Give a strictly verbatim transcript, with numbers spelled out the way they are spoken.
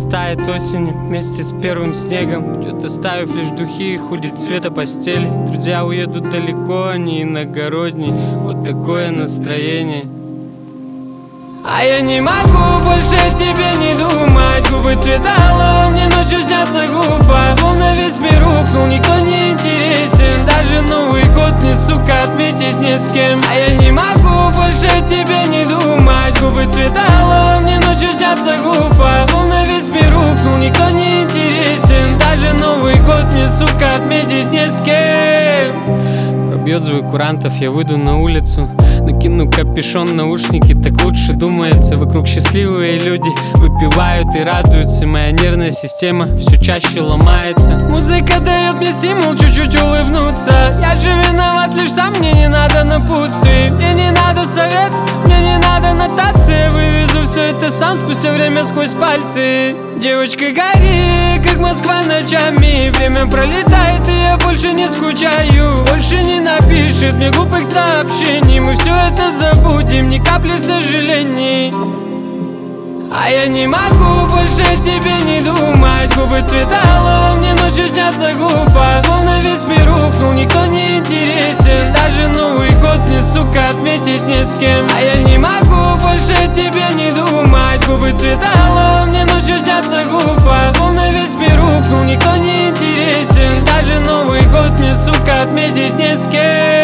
растает осенью вместе с первым снегом. Идет, оставив лишь духи, ходит цвета постели. Друзья уедут далеко, они иногородние. Вот такое настроение. А я не могу больше о тебе не думать. Губы цвета лава, мне ночью снятся глупо. Словно весь мир рухнул, никто не интересен. Даже Новый год мне, сука, отметить не с кем. А я не могу больше о тебе не думать. Губы цвета лава, мне ночью снятся глупо. Словно весь мир рухнул, никто не интересен. Даже Новый год мне, сука, отметить не с кем. Пробьет звук курантов, я выйду на улицу. Накину капюшон, наушники, так лучше думается. Вокруг счастливые люди выпивают и радуются. Моя нервная система все чаще ломается. Музыка дает мне стимул чуть-чуть улыбнуться. Я же виноват лишь сам, мне не надо напутствий. Мне не надо совет, мне не надо нотации. Вывезу все это сам спустя время сквозь пальцы. Девочка, гори, как Москва ночами. Время пролетает, и я больше не скучаю. Больше не напишет мне глупых сообщений. Мы все это забудем, ни капли сожалений. А я не могу больше о тебе не думать. Губы цвета лава, мне ночью снятся глупо. Словно весь мир рухнул, никто не интересен. Даже Новый год мне, сука, отметить не с кем. А я не могу больше о тебе не думать. Губы цвета лава, мне ночью снятся глупо. Словно весь мир рухнул, никто не интересен. Даже Новый год мне, сука, отметить не с кем.